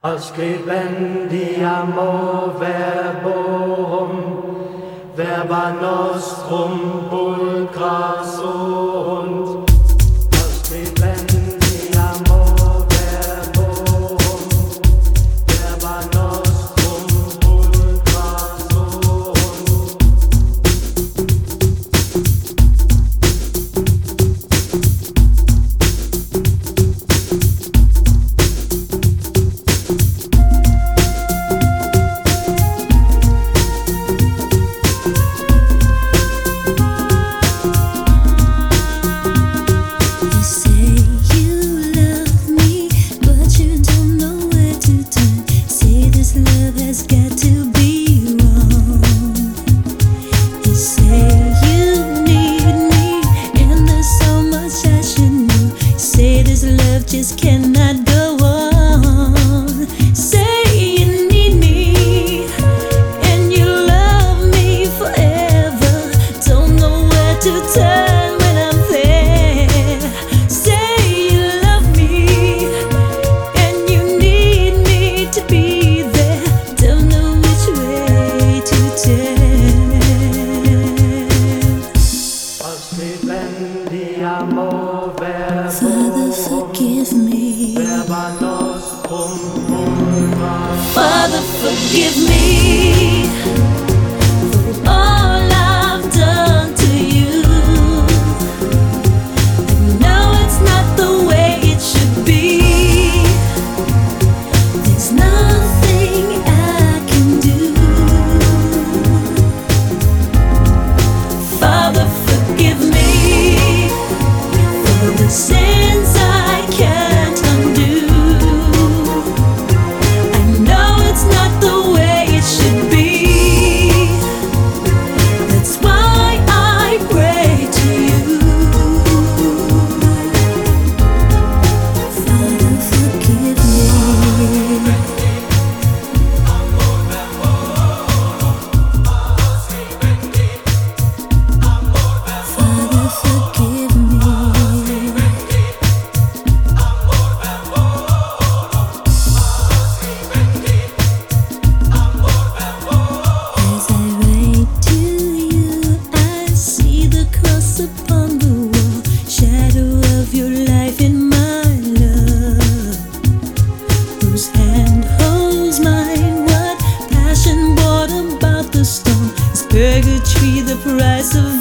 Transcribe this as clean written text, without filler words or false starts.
Ascribendiamo verbum, verba nostrum pulchra sunt. Ascribendiamo verbum, verba nostrum pulchra sunt. Just cannot go on. Say you need me and you love me forever. Don't know where to turn when I'm there. Say you love me and you need me to be there. Don't know which way to turn. Ascribendiamo verbum, Father, forgive me. verba nostrum pulchra. Father, forgive me for all I've done to you. I know it's not the way it should be. There's nothing I can do. Father, forgive me for the sins I can't undo. I know it's not the way it should be. That's why I pray to you. Father, forgive me. Father, forgive me. As I write to you, I see the cross upon the wall, shadow of your life in my love. Whose hand holds mine? What passion brought about the storm? Is purgatory the price of